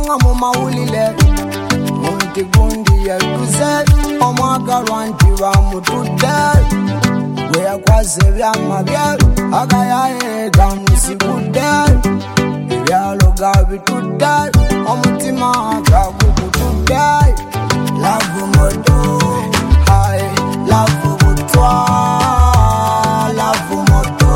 Kubanga mu mawulile Munti gundi ya tuze Omwagalwa nti bamutudde Gwe yakwaze ebyamabye Agayayeega musigudde Ebyalo gabitudde Omutima gagukutudde Love moto Hai love butwa Love moto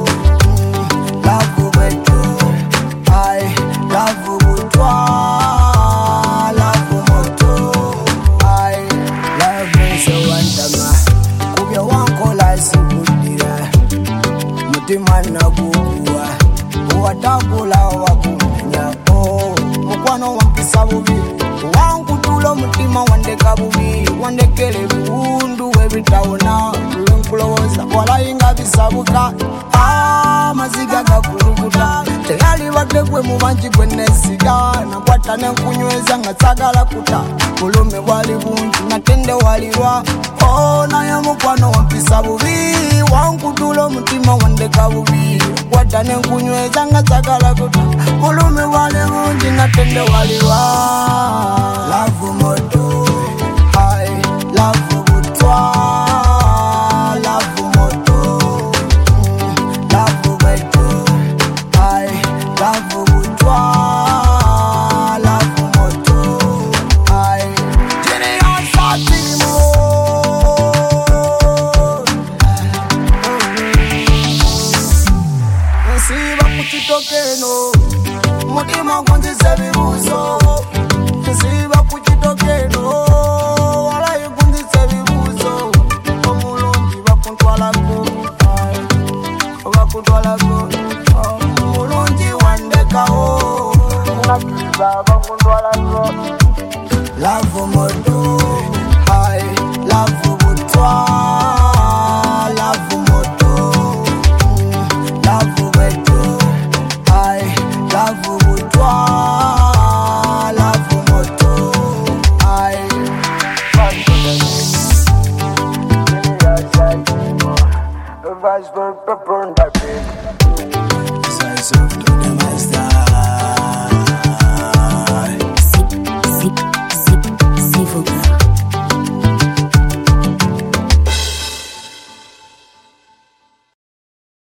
Love beto Hai love butwa Love moto Hai love se wantama Kubya wankola sikudira Mutima nagukuwa Uwatakula wakumenya Mukwano wampisa bubi Wankutula mutima wandeka bubi Wandekele biwundu webitawona Lwenkulowoza walayinga bisabuka Maziga gakulukuta Teyali badde gwe mubanji gwe nesiga Nakwata nenkunyweza nga sagala kuta Bulume wali bungi natende walirwa Naye mukwano wampisa bubi Wankutula mutima wandeka bubi Kwata nenkunyweza nga sagala kuta Bulume wali bungi natende walirwa Love moto Hai love butwa Love moto Love beto Hai love butwa Love moto Hai Jene ya satirimo Nsiba kuchitokeno Mutima kwanzise bibuzo Nsiba kuchitokeno Walayi kwanzise bibuzo Omulungi bakuntwalako Bakuntwalako Omulungi wandekawo Nakiza bakuntwalako Love moto Hai love butwa